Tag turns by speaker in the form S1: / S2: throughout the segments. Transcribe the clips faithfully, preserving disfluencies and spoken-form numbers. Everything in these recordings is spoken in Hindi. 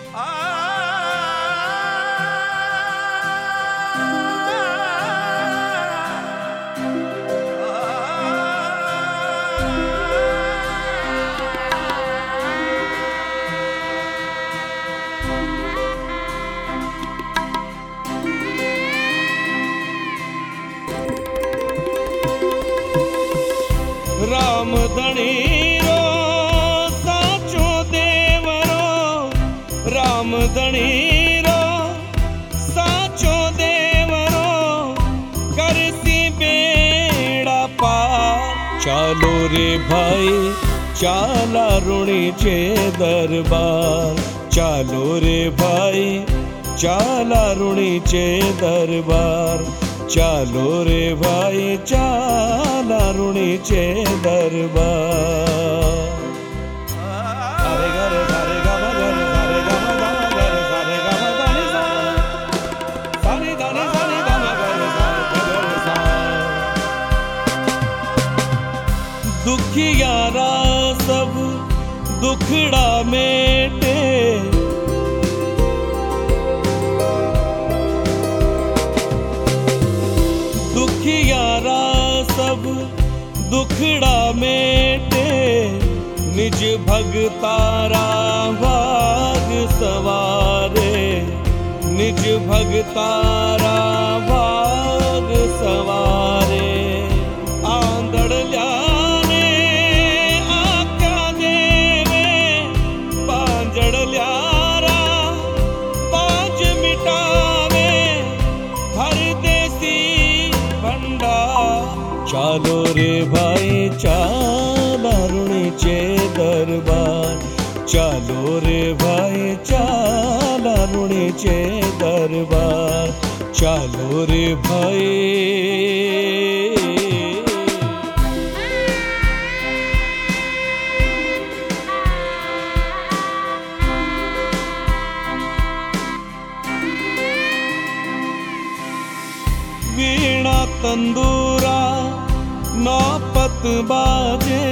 S1: राम धणी रो साचो देवरो, राम धणी रो साचो देवरो, करसी बेड़ा पार। चालो रे भाई चाला ऋणीचे दरबार, चालो रे भाई चाला ऋणीचे दरबार, चालो रे भाई चाला ऋणीचे दरबार। सारे ग रे सारे ग म ग रे सारे ग म ग म ग रे सारे ग म ध नि सा, सानी ध नि सा नि ग म ग रे सारे ग रे सा। दुखियारा सब दुखड़ा मेटे, दुखियारा सब दुखड़ा मेटे, निज भगतारा भाग सवारे, निज भगतारा भाग सवारे। आंधड़ ल्याने आज्ञा देवे, पांजड़ ल्यारा पांच मिटावे, हर देसी भंडा। चालो रे भाई चाला ऋणीचे दरबार, चालो रे भाई चाला ऋणीचे दरबार, चालो रे भाई। वीणा तंदूरा नौपत बाजे,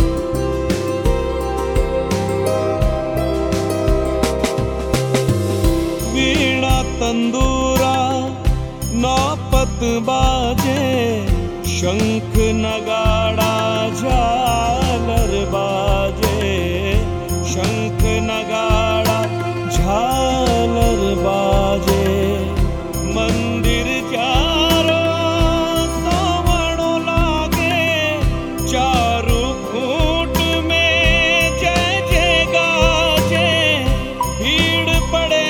S1: वीणा तंदूरा नौपत बाजे, शंख नगाड़ा झालर बाजे, शंख नगाड़ा झालर बाजे। मंदिर चारो सवणो लागे, चारू खूंट में जय जय गाजे, भीड़ पड़े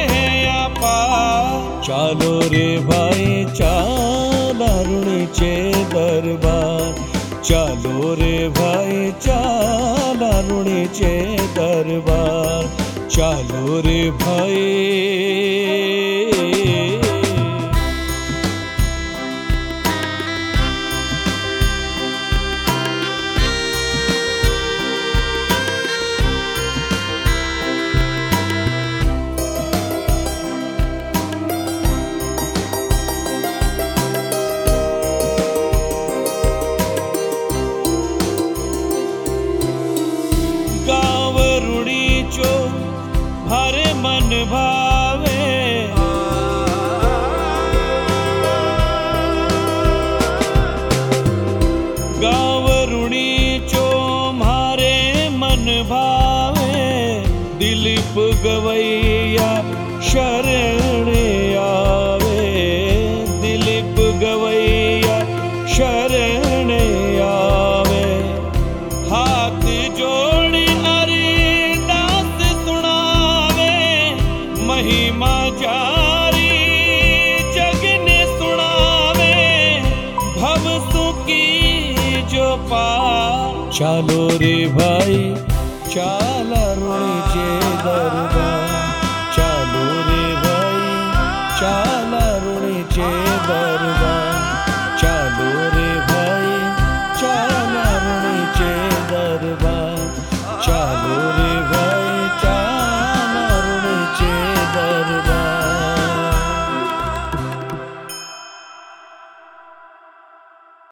S1: अपार। चालो रे भाई चाला ऋणीचे दरबार, चालो रे भाई चाला ऋणीचे दरबार, चालो रे भाई। गाव ऋणीचो भारे मन भावे, गाव ऋणीचो मारे मन भावे, दिलीप गवैया शरण आवे, दिलीप गवैया शरण आवे। हाथ जोड़ी अरदास सुनावे, महिमा जारी जग ने सुनावे, भव सुखी जो पार। चालो रे भाई चाला ऋणीचे दरबार,